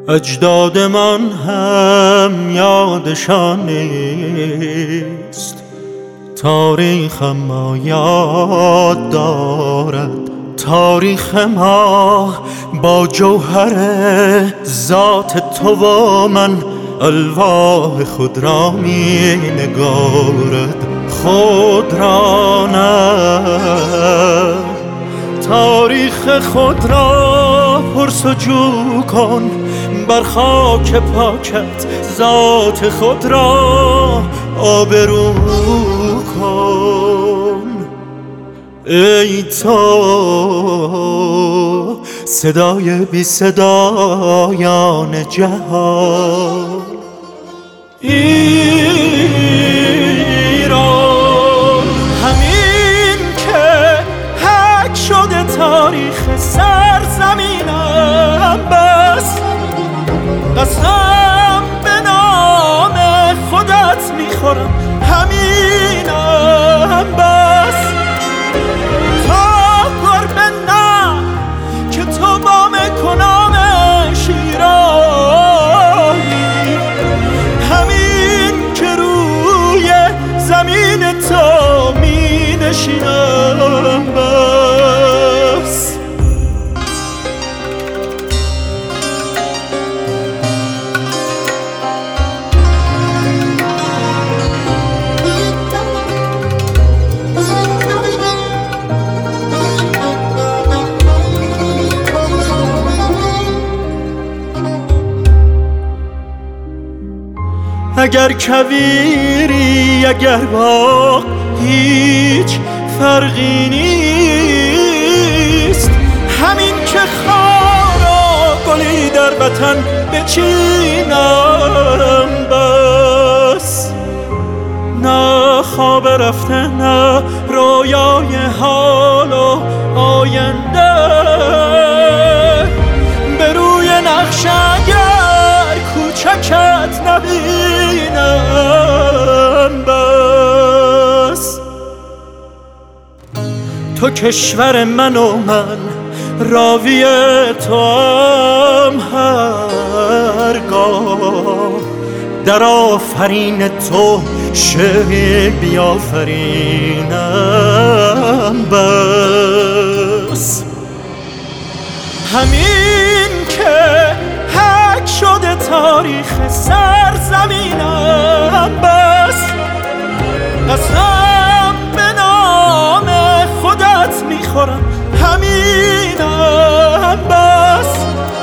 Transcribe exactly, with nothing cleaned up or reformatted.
اجداد من هم یادشان نیست، تاریخ ما یاد دارد. تاریخ ما با جوهر ذات تو و من الواح خود را می نگارد. خود را نه، تاریخ خود را پرسجو کن، بر خاک پاکت ذات خود را آبرو کن. ای تو صدای بی صدایان جهان، ایران همین که حک شده تاریخ سرزمینم، بس قسم به نام خودت میخورم همینم، بس تا گربه نه که تو با مکنام شیرانی، همین که روی زمین تو می نشینم، بس اگر کویری اگر باغ هیچ فرقی نیست، همین که خار و گلی در وطن بچینم، بس نه خواب رفته نه رویای حال و آینده، به روی نقش اگر کوچکت نبینم، بس تو کشور من و من راوی تو هم هرگاه در آفرین تو شعر بیافرینم، بس همین که حک شده تاریخ سرزمینم، بس قسم به نام خودت میخورم همینم، بس